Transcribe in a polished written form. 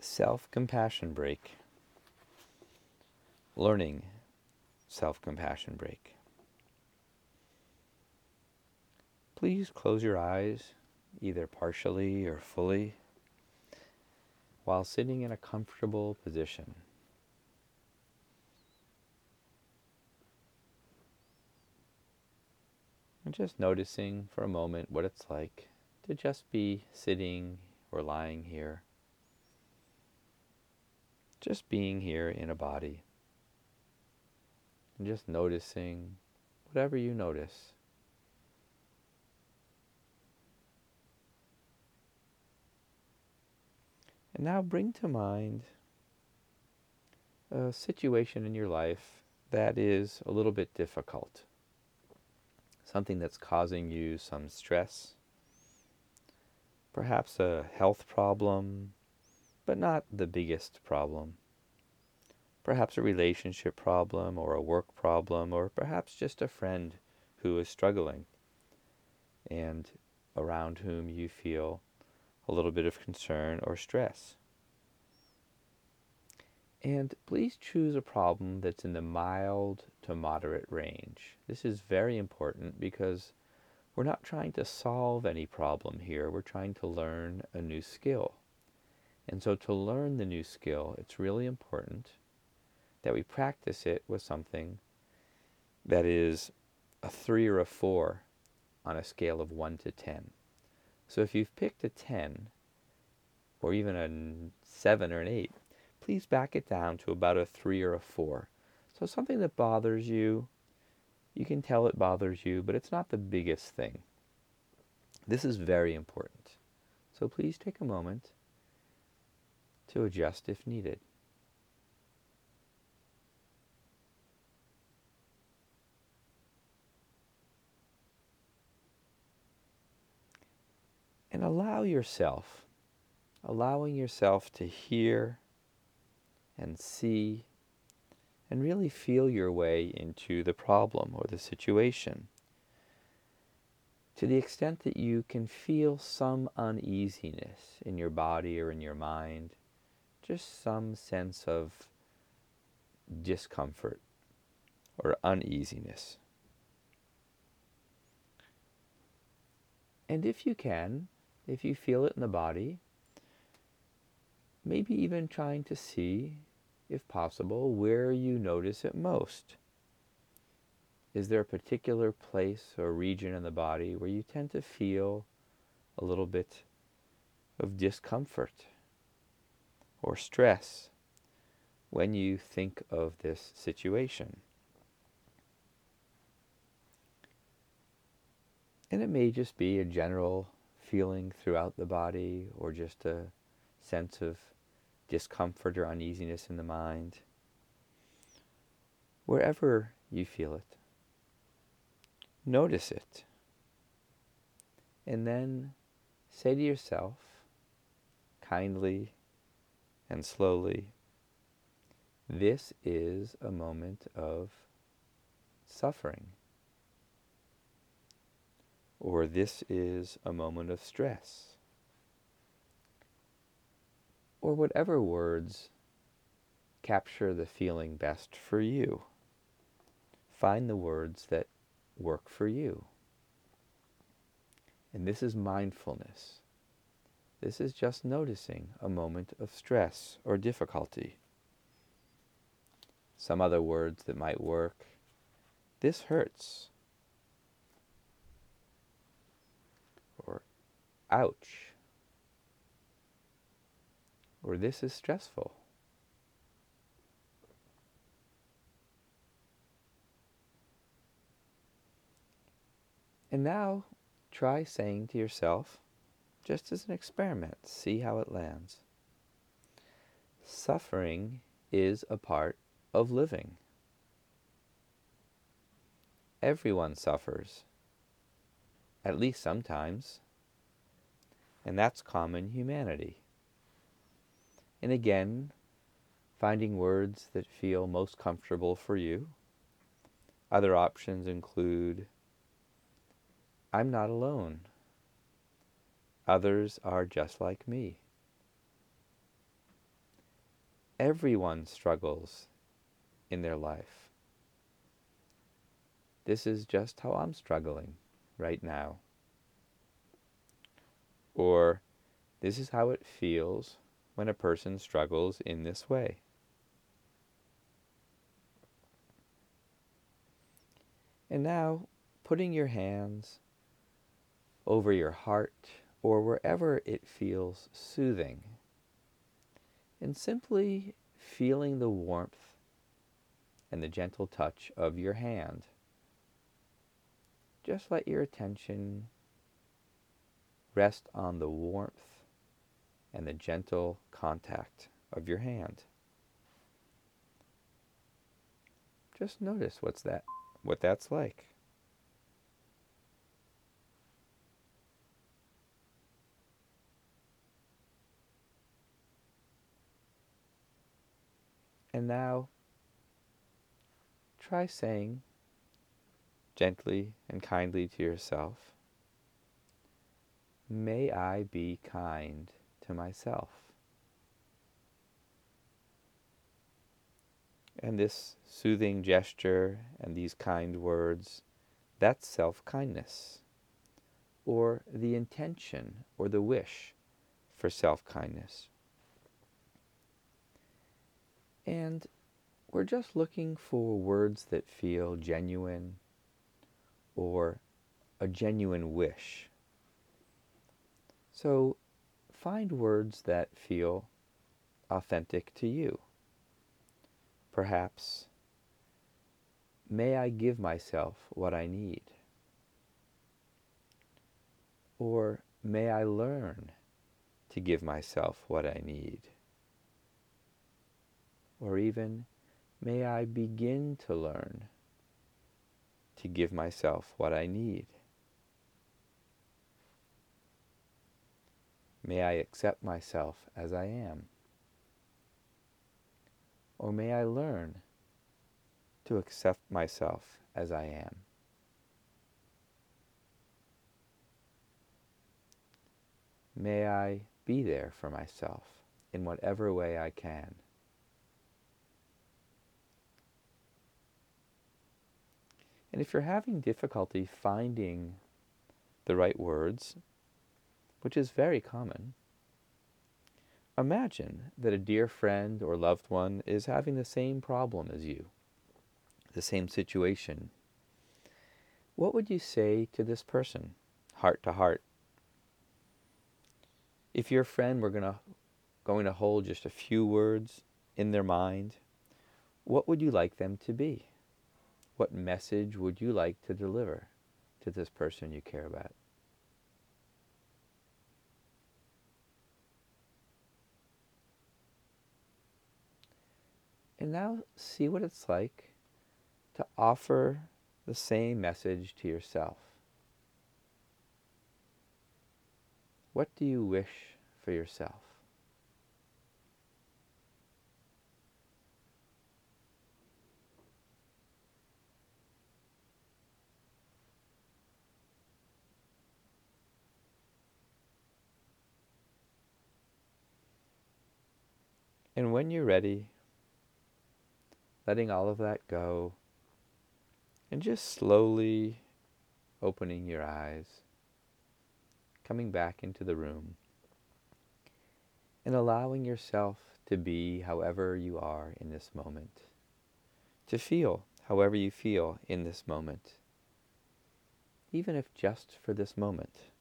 Self-compassion break. Learning self-compassion break. Please close your eyes, either partially or fully, while sitting in a comfortable position. And just noticing for a moment what it's like to just be sitting or lying here. Just being here in a body. And just noticing whatever you notice. And now bring to mind a situation in your life that is a little bit difficult. Something that's causing you some stress. Perhaps a health problem, but not the biggest problem. Perhaps a relationship problem or a work problem, or perhaps just a friend who is struggling and around whom you feel a little bit of concern or stress. And please choose a problem that's in the mild to moderate range. This is very important because we're not trying to solve any problem here. We're trying to learn a new skill. And so to learn the new skill, it's really important that we practice it with something that is a 3 or a 4 on a scale of 1 to 10. So if you've picked a 10, or even a 7 or an 8, please back it down to about a 3 or a 4. So something that bothers you, you can tell it bothers you, but it's not the biggest thing. This is very important. So please take a moment to adjust if needed. And allowing yourself to hear and see and really feel your way into the problem or the situation. To the extent that you can feel some uneasiness in your body or in your mind, just some sense of discomfort or uneasiness. And if you can, if you feel it in the body, maybe even trying to see, if possible, where you notice it most. Is there a particular place or region in the body where you tend to feel a little bit of discomfort or stress when you think of this situation? And it may just be a general feeling throughout the body, or just a sense of discomfort or uneasiness in the mind. Wherever you feel it, notice it. And then say to yourself, kindly and slowly, this is a moment of suffering. Or this is a moment of stress. Or whatever words capture the feeling best for you. Find the words that work for you. And this is mindfulness. This is just noticing a moment of stress or difficulty. Some other words that might work. This hurts. Or ouch. Or this is stressful. And now try saying to yourself, just as an experiment, see how it lands. Suffering is a part of living. Everyone suffers, at least sometimes, and that's common humanity. And again, finding words that feel most comfortable for you. Other options include, I'm not alone. Others are just like me. Everyone struggles in their life. This is just how I'm struggling right now. Or this is how it feels when a person struggles in this way. And now, putting your hands over your heart or wherever it feels soothing, and simply feeling the warmth and the gentle touch of your hand. Just let your attention rest on the warmth and the gentle contact of your hand. Just notice what that's like. And now, try saying gently and kindly to yourself, may I be kind to myself. And this soothing gesture and these kind words, that's self-kindness, or the intention or the wish for self-kindness. And we're just looking for words that feel genuine or a genuine wish. So find words that feel authentic to you. Perhaps, may I give myself what I need? Or may I learn to give myself what I need? Or even, may I begin to learn to give myself what I need? May I accept myself as I am? Or may I learn to accept myself as I am? May I be there for myself in whatever way I can? And if you're having difficulty finding the right words, which is very common, imagine that a dear friend or loved one is having the same problem as you, the same situation. What would you say to this person, heart to heart? If your friend were going to hold just a few words in their mind, what would you like them to be? What message would you like to deliver to this person you care about? And now see what it's like to offer the same message to yourself. What do you wish for yourself? And when you're ready, letting all of that go, and just slowly opening your eyes, coming back into the room, and allowing yourself to be however you are in this moment, to feel however you feel in this moment, even if just for this moment.